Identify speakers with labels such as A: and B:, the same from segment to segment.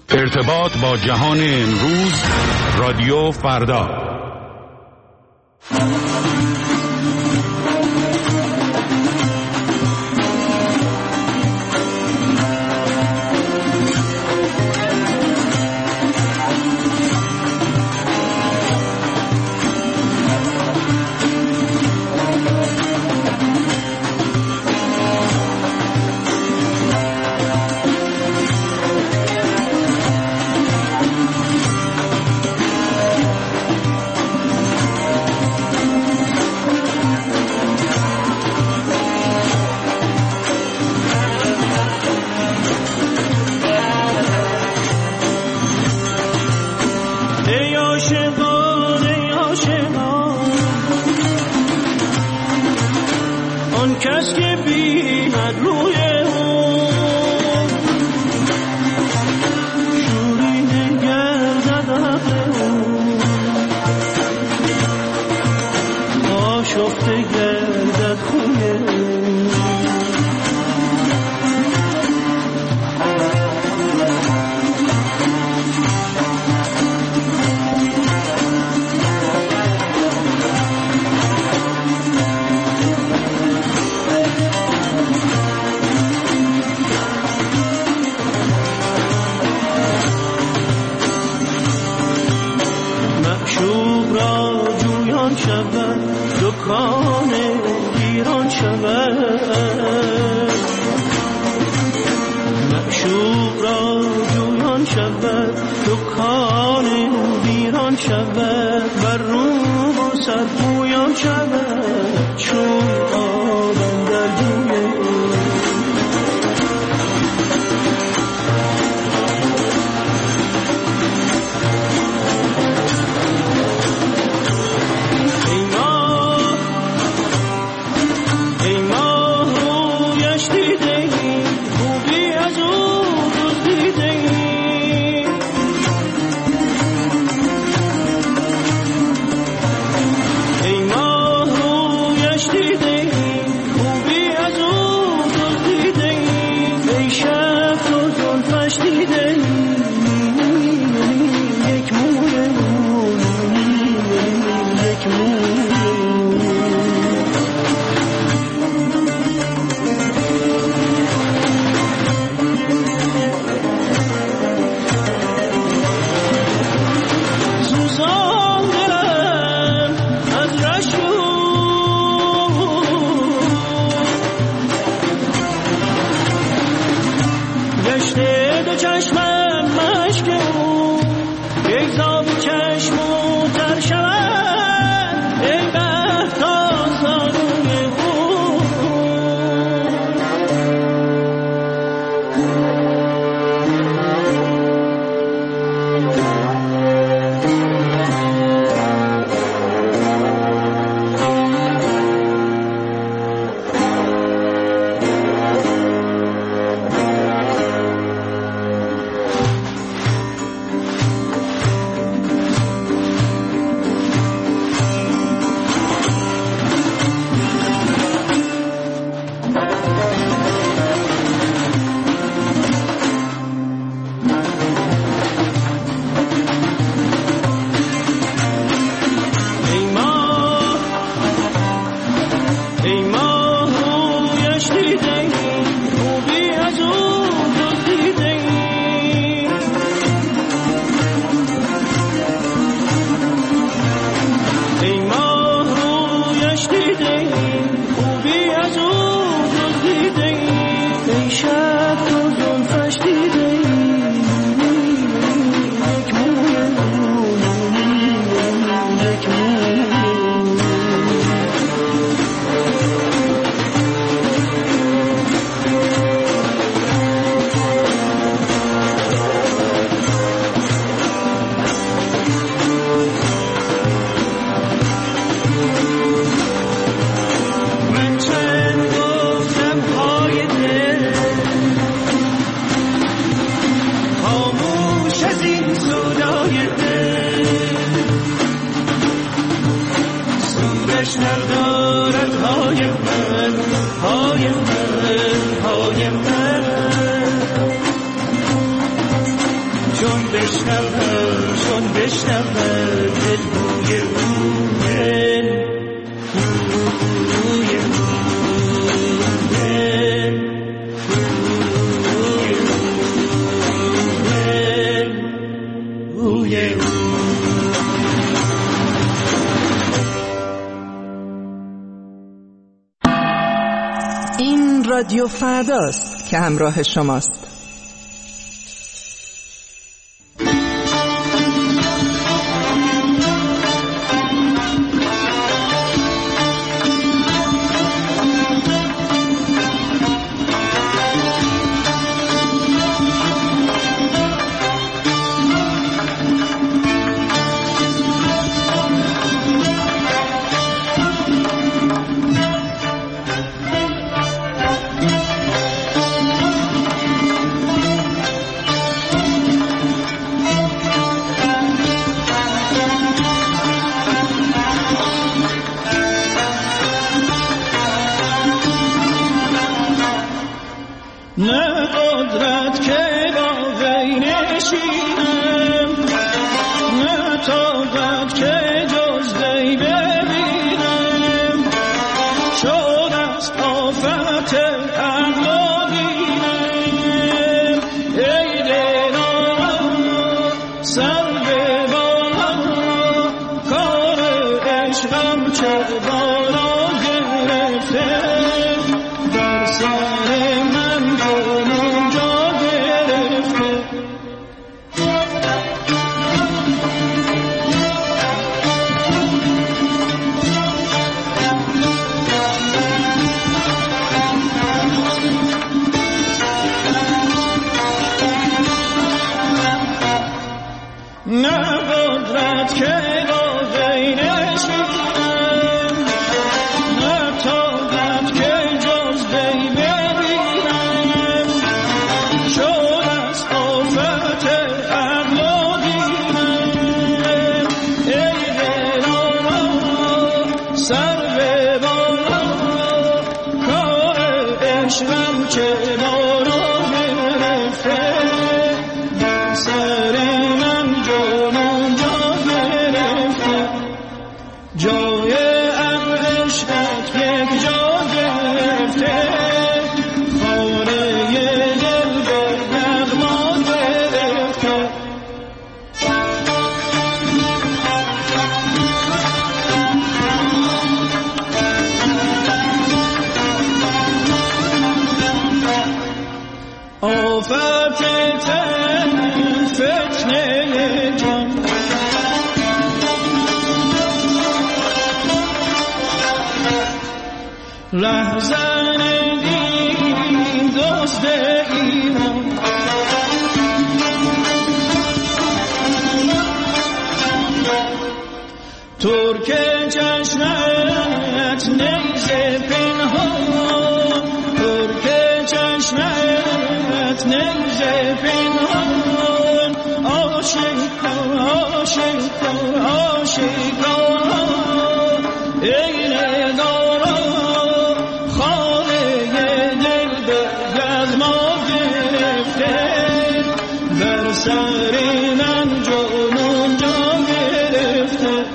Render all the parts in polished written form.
A: ارتباط با جهان امروز، رادیو فردا.
B: چون بشنود دل بوی
C: این رادیو فرداست که همراه شماست.
D: نه قدرت که با وی نشینم، نه طاقت که جز وی ببینم، شد از آفت عقل و دینم. ای دلم سر به بالا، کار عشقم چه بارا گرفته، در سر من جنون جا گرفته. نه قدرت که با وی نشینم، نه طاقت که جز وی ببینم، شد از آفت عقل و دینم. ای دلم سر به بالا، کار عشقم چه بارا گرفته، در سر من جنون جا گرفته. جای عشقت یک جا گرفته، خانه دل به یغما گرفته. آفت تن فتنه جان، رهزن دین دوست ایمان، ترک چشمت نیزه پنهان، ترک چشمت نیزه پنهان، آشکار آشکار آشکار. ای نگارا خانه دل به یغما گرفته، بر سر من جنون جا گرفته.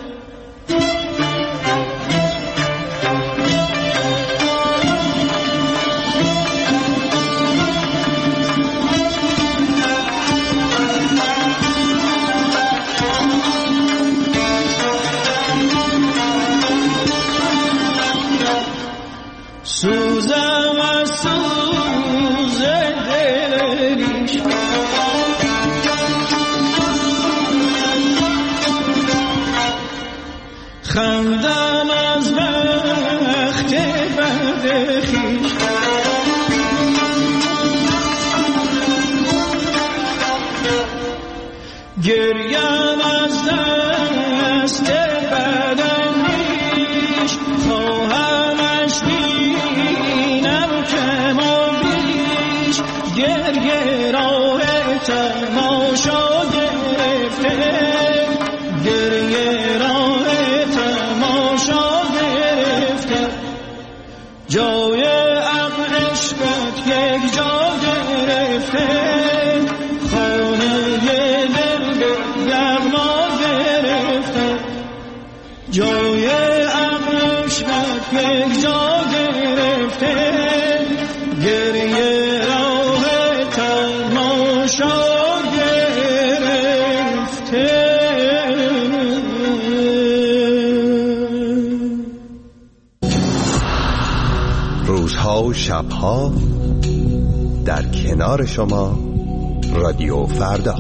D: سوزم از سوز دل ریش، خندم از بخت بد خویش، گریم از دست بداندیش، خواهمش بینم کما بیش، گریه راه تماشا گرفته، گریه راه تماشا گرفته. جای عشقت یک جا گرفته، خانه تماشا گرفته.
E: روزها و شبها در کنار شما رادیو فردا.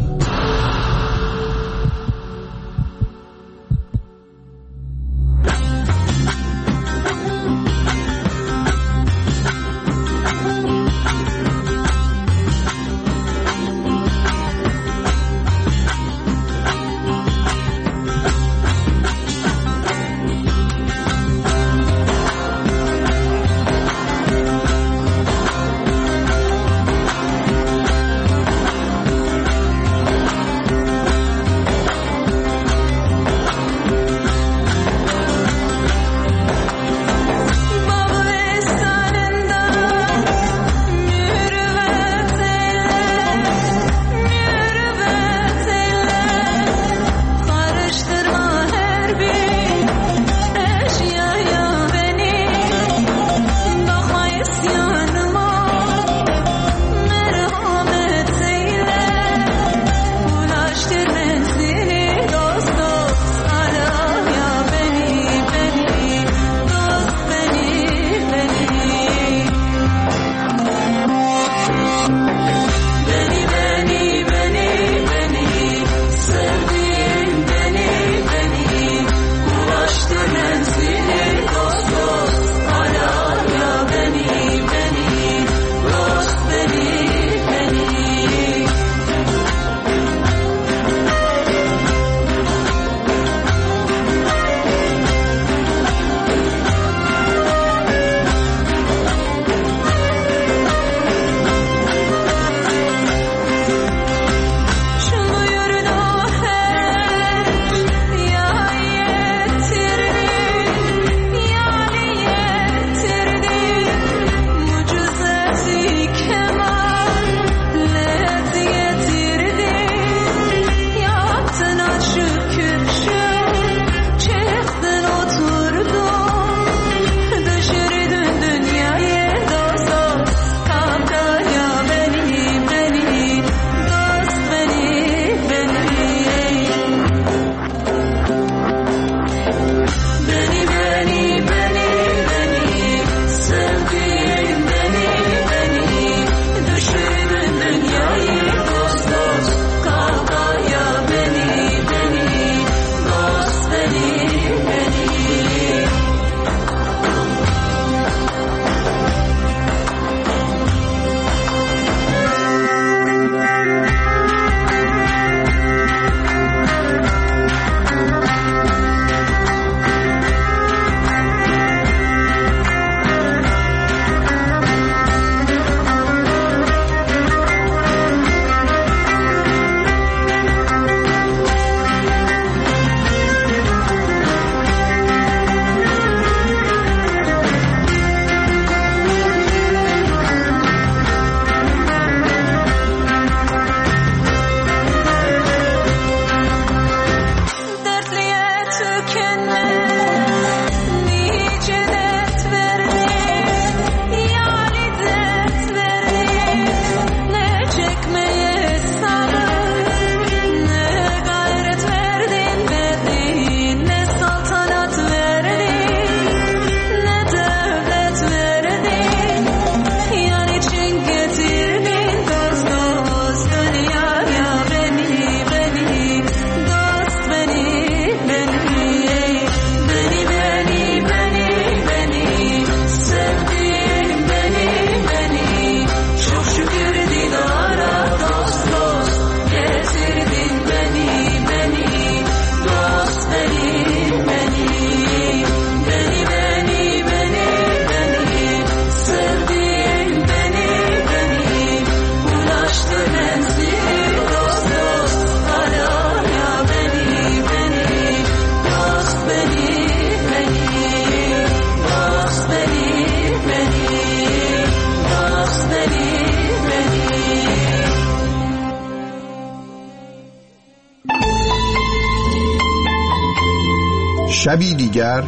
F: شبی دیگر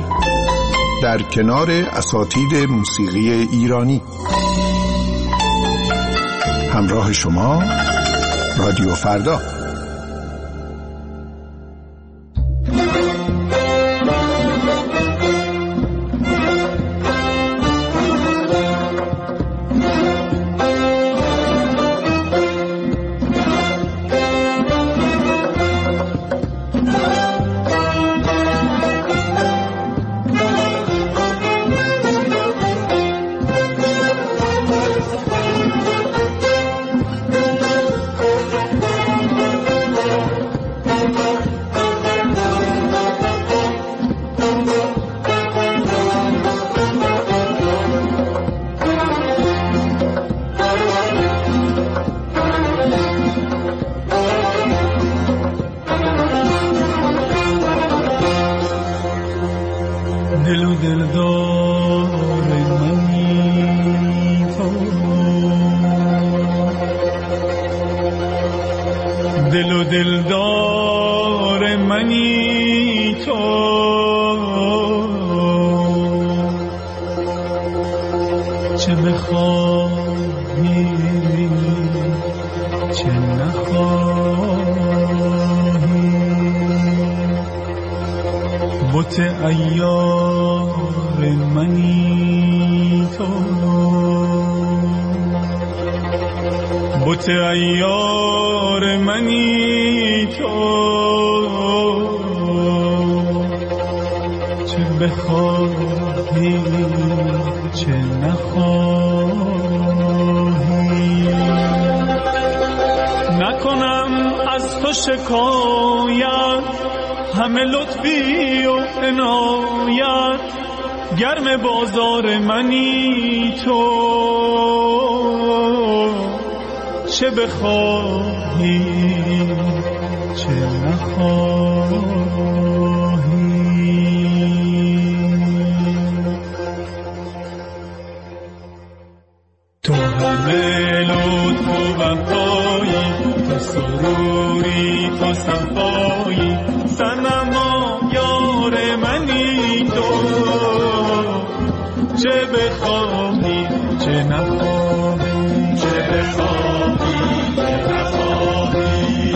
F: در کنار اساتید موسیقی ایرانی. همراه شما رادیو فردا.
D: دلدار منی تو، چه بخواهی چه نخواهی، بت عیار منی تو، بت عیار منی تو، چه بخواهی چه نخواهی. نکنم از تو شکایت، همه لطفی و عنایت، گرم بازار منی تو، چه بخواهی چه نخواهی. تو همه لطف و وفایی، تو سروری تو صفایی، صنما یار منی تو، چه بخواهی چه نخواهی، چه بخواهی چه نخواهی.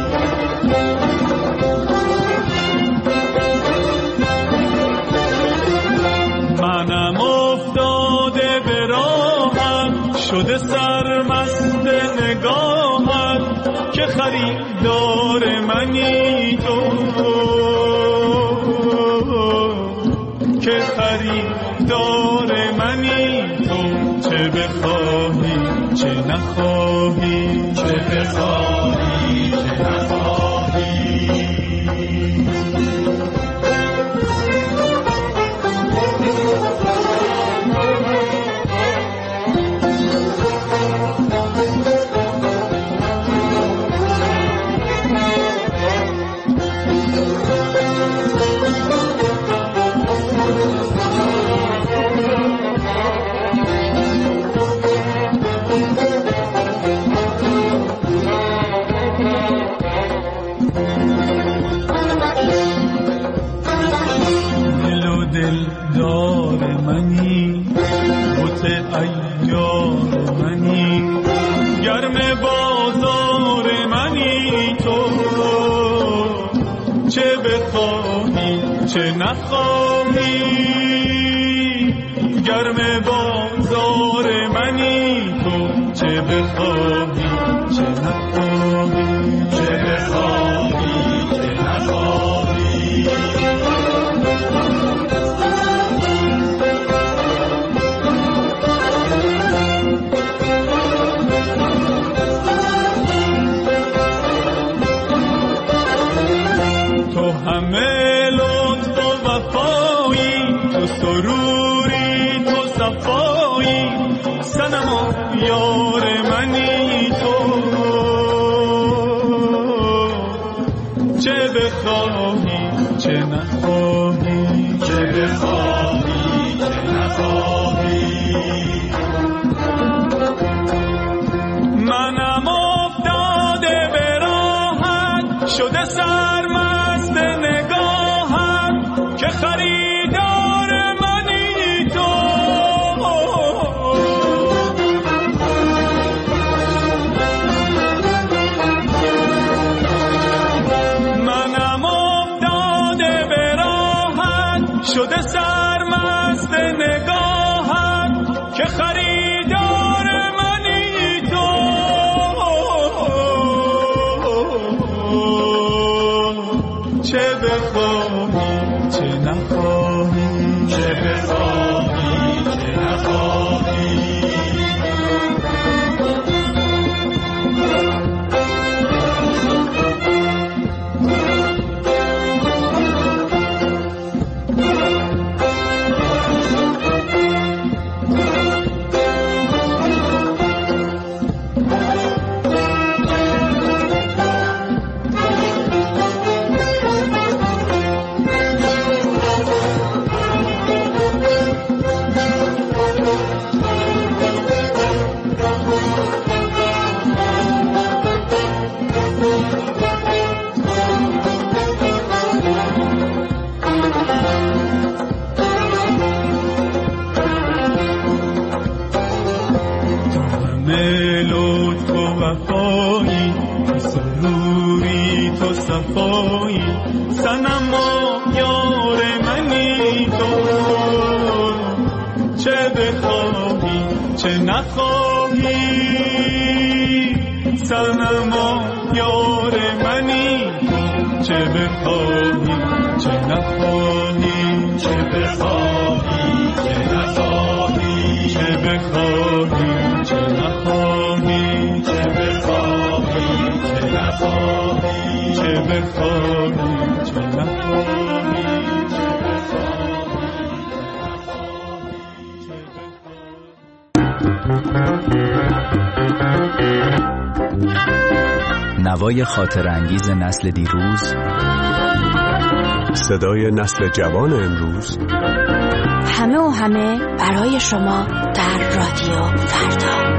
D: منم افتاده به راهت، شده سرمست نگاهت، که خریدار منی تو، که خریدار منی تو، چه بخواهی چه نخواهی، چه بخواهی چه نخواهی. دلدار منی، بت عیار منی، گرم بازار منی تو، چه بخواهی چه نخواهی، گرم بازار منی تو، چه بخواهی چه نخواهی، چه بخواهی چه نخواهی. تو همه لطف و وفایی، تو سروری تو صفایی، صنما یار منی تو، چه بخواهی چه نخواهی، چه بخواهی چه نخواهی. منم افتاده به راهت، شده سرمست نگاهت، که خریدار منی تو، نخواهی، چه بخواهی چه نخواهی.
G: صنما یار منی تو، چه بخواهی چه نخواهی. صنما یار منی تو، چه بخواهی چه نخواهی. چه بخواهی چه نخواهی. چه بخواهی چه نخواهی. چه بخواهی چه نخواهی. چه بخواهی چه نخواهی.
H: نوای خاطرانگیز نسل دیروز،
E: صدای نسل جوان امروز،
I: همه و همه برای شما در رادیو فردا.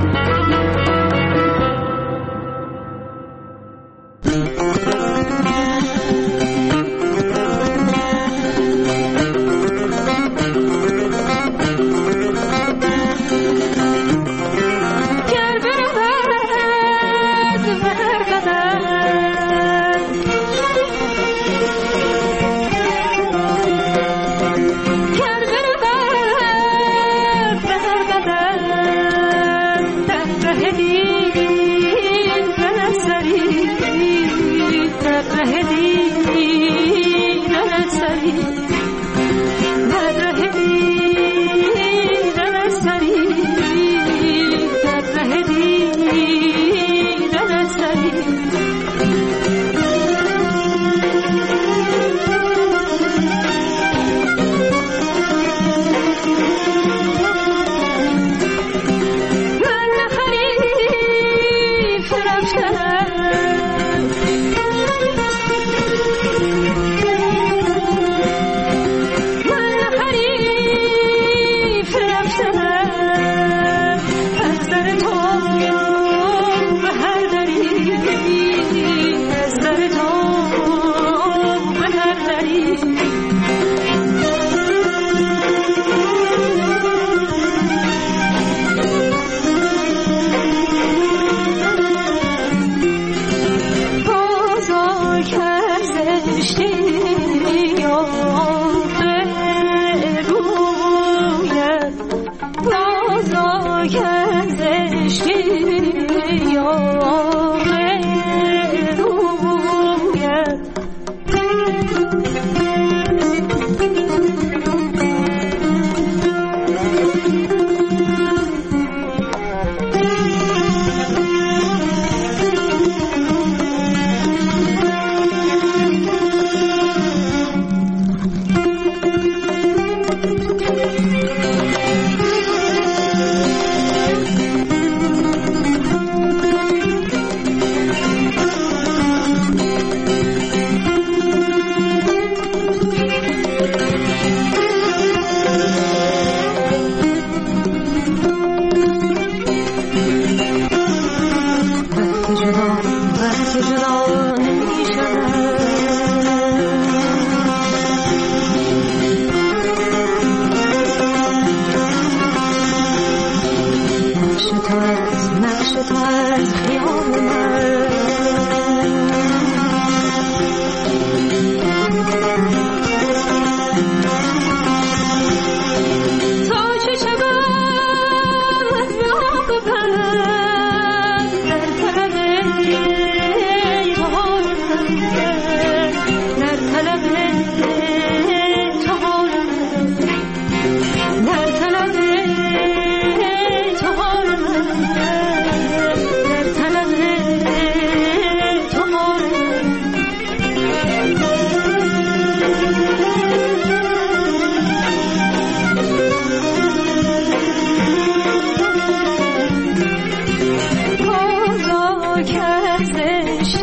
J: در طلب تو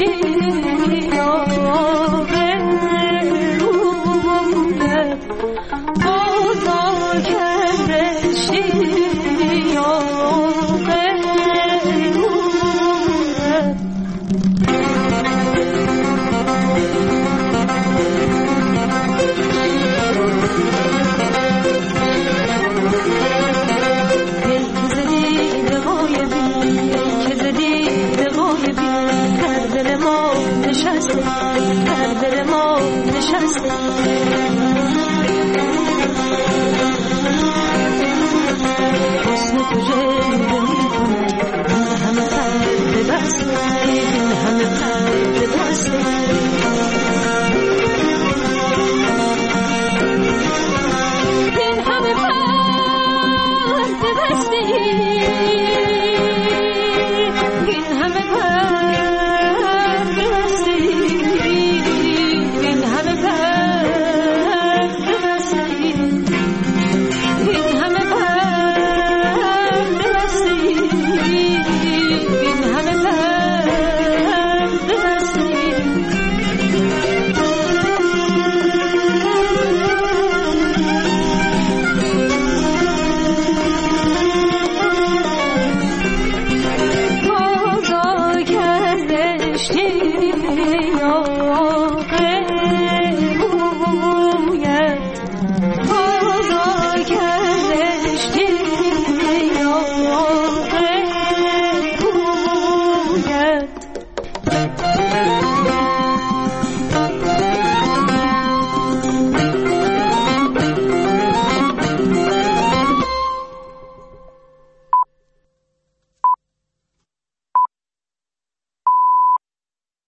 J: She